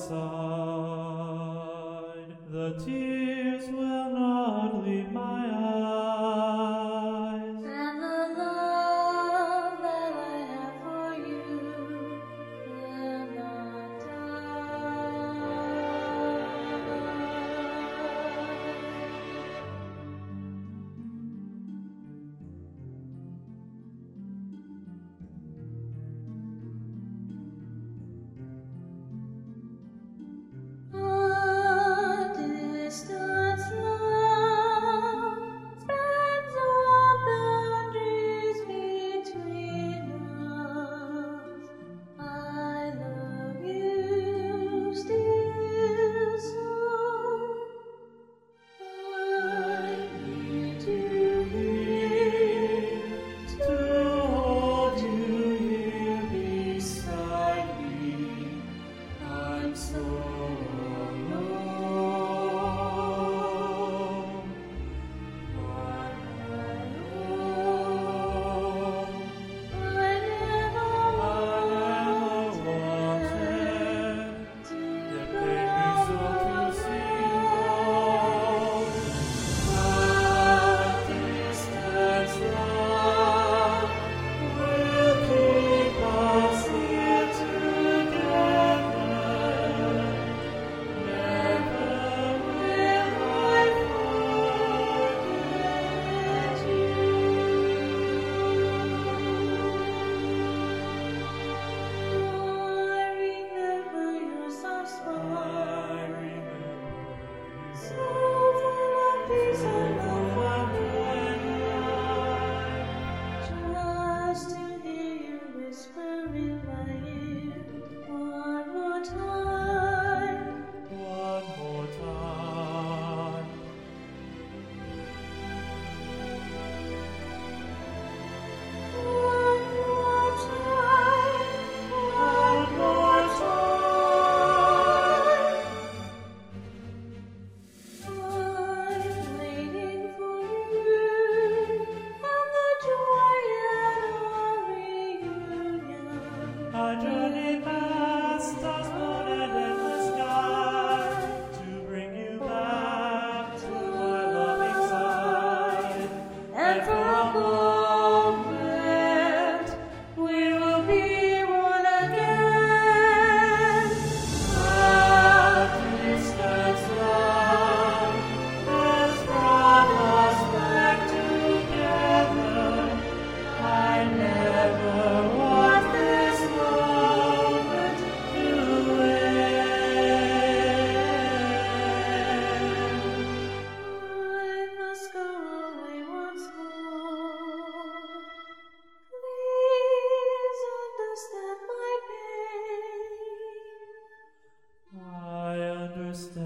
side. The tears will not leave my eyes. And the love that I have for you will not die. A distant love spans all boundaries between us. I love you still so. I need you here To hold you here beside me, I'm so alone. I'm alone. I never wanted to It go pains me so to see a distant love will keep us here together. Never will I forget you. I remember your soft I smile, remember so full of peace and love for just to hear you whisper in my ear one more time. one more time. One more time. One more time. I'm waiting for you and the joy at our reunion. I journey past stars, moon, and endless sky to bring you back to my loving side. And for a moment, we will be one again. A distant love has brought us back together. I never want this moment to end. I must go away once more. Please understand my pain. I understand.